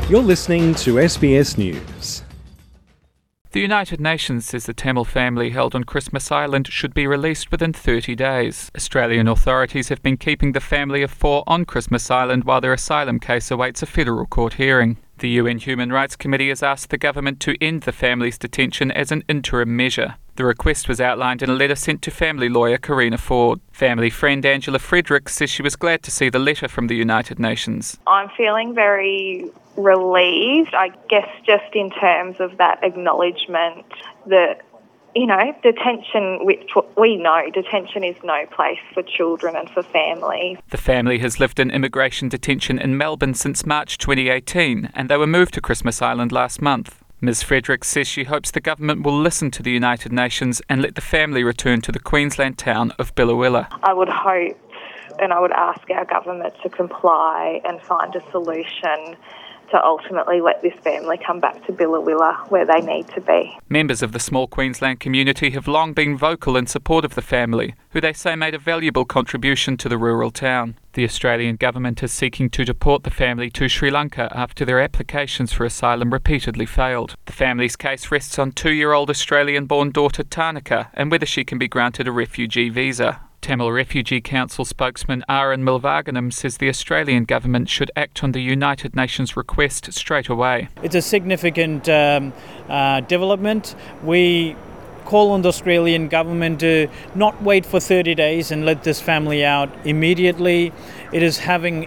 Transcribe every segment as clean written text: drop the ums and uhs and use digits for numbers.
You're listening to SBS News. The United Nations says the Tamil family held on Christmas Island should be released within 30 days. Australian authorities have been keeping the family of 4 on Christmas Island while their asylum case awaits a federal court hearing. The UN Human Rights Committee has asked the government to end the family's detention as an interim measure. The request was outlined in a letter sent to family lawyer Karina Ford. Family friend Angela Fredericks says she was glad to see the letter from the United Nations. I'm feeling very relieved, I guess, just in terms of that acknowledgement that, detention, which we know, detention is no place for children and for families. The family has lived in immigration detention in Melbourne since March 2018, and they were moved to Christmas Island last month. Ms Fredericks says she hopes the government will listen to the United Nations and let the family return to the Queensland town of Billawilla. I would hope and I would ask our government to comply and find a solution to ultimately let this family come back to Billawilla where they need to be. Members of the small Queensland community have long been vocal in support of the family, who they say made a valuable contribution to the rural town. The Australian government is seeking to deport the family to Sri Lanka after their applications for asylum repeatedly failed. The family's case rests on 2-year-old Australian-born daughter Tarnika and whether she can be granted a refugee visa. Tamil Refugee Council spokesman Aaron Milvaganam says the Australian government should act on the United Nations request straight away. It's a significant development. We call on the Australian government to not wait for 30 days and let this family out immediately. It is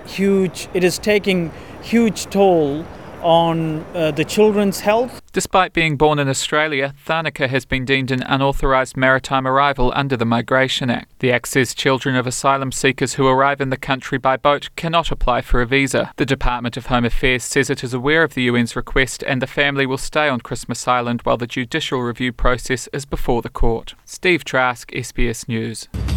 taking huge toll on the children's health. Despite being born in Australia, Tharnika has been deemed an unauthorised maritime arrival under the Migration Act. The Act says children of asylum seekers who arrive in the country by boat cannot apply for a visa. The Department of Home Affairs says it is aware of the UN's request and the family will stay on Christmas Island while the judicial review process is before the court. Steve Trask, SBS News.